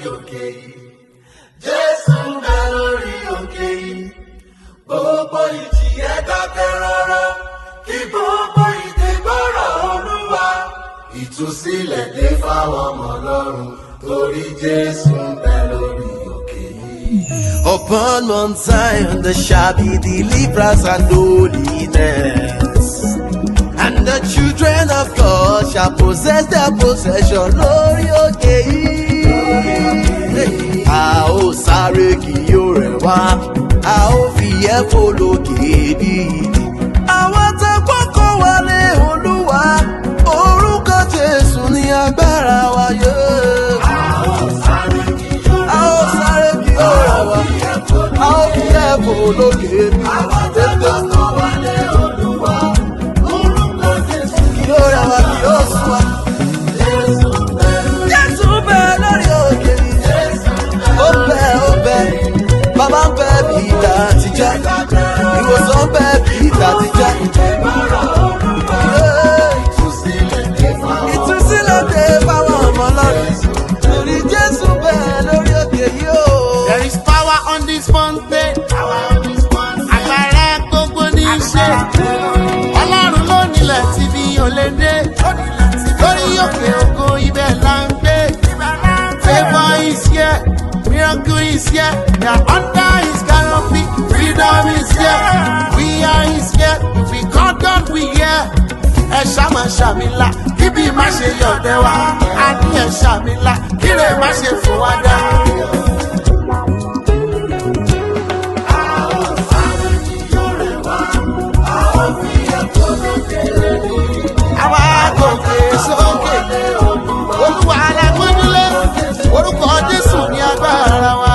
òkè yìí. Jésù ń bẹ lórí òkè yìí. Gbogbo ìjì ẹ dákẹ́ rọ́rọ́, kí gbogbo ìdè gbọ́rọ̀ Olúwa. Ìtúsílẹ̀ dé fáwọn ọmọ Ọlọ́run, torí Jésù ń bẹ lórí òkè yìí. Upon Mount Zion there shall be deliverance and holiness, and the children of God shall possess their possession lórí òkè yìí. A ó sáré kì yóò rẹ̀ wá, a ó fi ẹ̀fọ́ lókè bí. Àwọn tó gbọ́kàn wọlé Olúwa, orúkọ Jésù ní agbára wa yóò. A ó sáré kì yóò rẹ̀ wá, a ó fi ẹ̀fọ́ lókè bí. Àwọn tó gbọ́kàn wọlé Olúwa, orúkọ Jésù Yóò rẹ̀ wá kí yóò sùn wá. Jésù bẹ lórí òkè yìí. Ó bẹ, bàbá ń bẹ bí ìgbà àtijọ́, ìwòsàn bẹ bí ìgbà àtijọ́. Ìtúsílẹ̀ dé fáwọn ọmọ Ọlọ́run, torí Jésù bẹ lórí òkè yìí o. There is power on this mountain. Agbára gbogbo ní í ṣe. Ọlọ́run ló nílẹ̀ tí bí o lè dé. Lórí òkè ògo ibẹ̀ là ń gbé. Favour is here, miracle is here. We are under his canopy, freedom is here. We are his here, if we call God we hear. Ẹ ṣàmà ṣàmìlà, kíbi má ṣe yọ̀dẹ̀ wá. A ní ẹ ṣàmìlà, kíre má ṣe fún wa dá. Àwa gòkè sókè, Olúwa alágbójúlé, orúkọ Jésù ní agbára wa.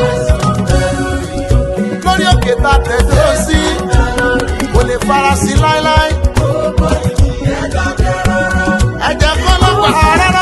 Lórí òkè ta tẹ̀dúró sí, kò lè fara sí láíláí. Ẹ̀jẹ̀ kọ́ lọ́pàá rárá,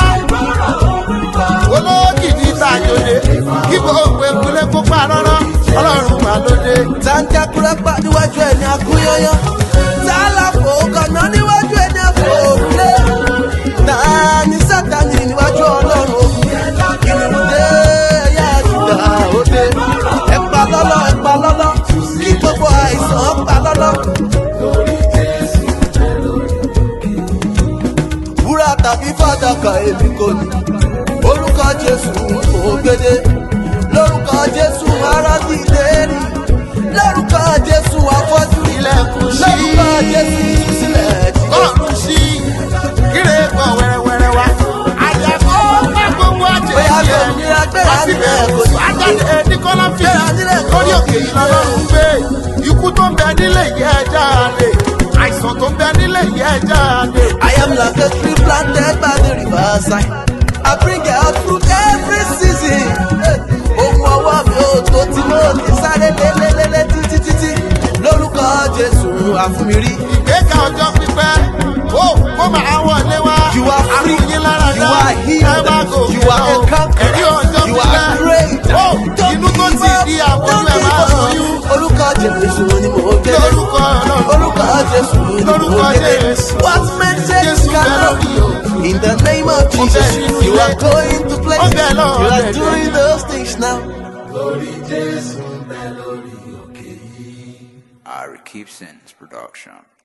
olókìkí tàjòdè, kí gbogbo ekule kó pa rárá, Ọlọ́run mà lóde. Tàǹjàkúrẹ́pà níwájú ẹ̀ ní akúnyányán, tààlàfò kàná níwájú ẹ̀ ní àfòrúlé. Tàní Sátánì níwájú Ọlọ́run ogun, kìnnìúndé ẹ̀yà Júdà òde. Ẹ̀pà lọ́lọ́, kí gbogbo àìsàn pa lọ́lọ́. Wúrà tàbí fàdákà èmi kò ní, orúkọ Jésù kò gbédè. Lórúkọ Jésù ará dìde rí, lórúkọ Jésù afọ́jú Ilẹ̀kùn ṣí, lórúkọ Jésù ìtúsílẹ̀ ti dé. ọ̀run ṣí, kíre kan wẹ́rẹ́wẹ́rẹ́ wá. Àyàkó bá gbogbo Bóyá àjèjì kò ẹ̀. ní agbára Wá sí nílẹ̀ kò bẹ̀rẹ̀ ní. ajáde ní kọ́lọ́fì. Lórí òkè yìí lọ́lọ́run gbé. Ikú tó ń bẹ nílé yẹ jáde. Àìsàn tó ń bẹ nílé yẹ jáde. I am like a tree planted by the riverside. I bring out fruit every season. Ohun ọwọ́ mi ò tó tí mo ti sáré lélẹ́lẹ́lẹ́ títí. Lórúkọ Jésù àfúnmirí. Ìgbéga ọjọ́ pípẹ́. Ó kó máa wọlé wá. You are free, Àrùn yín lára you dá. are healed, Ẹ má gòkè you are lọ. a conqueror, Ẹ̀rí ọjọ́ you are pípẹ́. great. Ó inú tó ti di àbójú ẹ̀ máa lóyún. Orúkọ Jésù ni mo gbé. Lórúkọ Ọlọ́run. Orúkọ Jésù ni mo Lórúkọ gbé. Jésù. What men say Jésù bẹ cannot lórí be. òkè. In the name of Jesus, you are going to Ó places. bẹ lọ́rùn You are rẹ̀ doing those things now. Lórí Jésù ń bẹ lórí òkè yìí. Ari Keepson's production.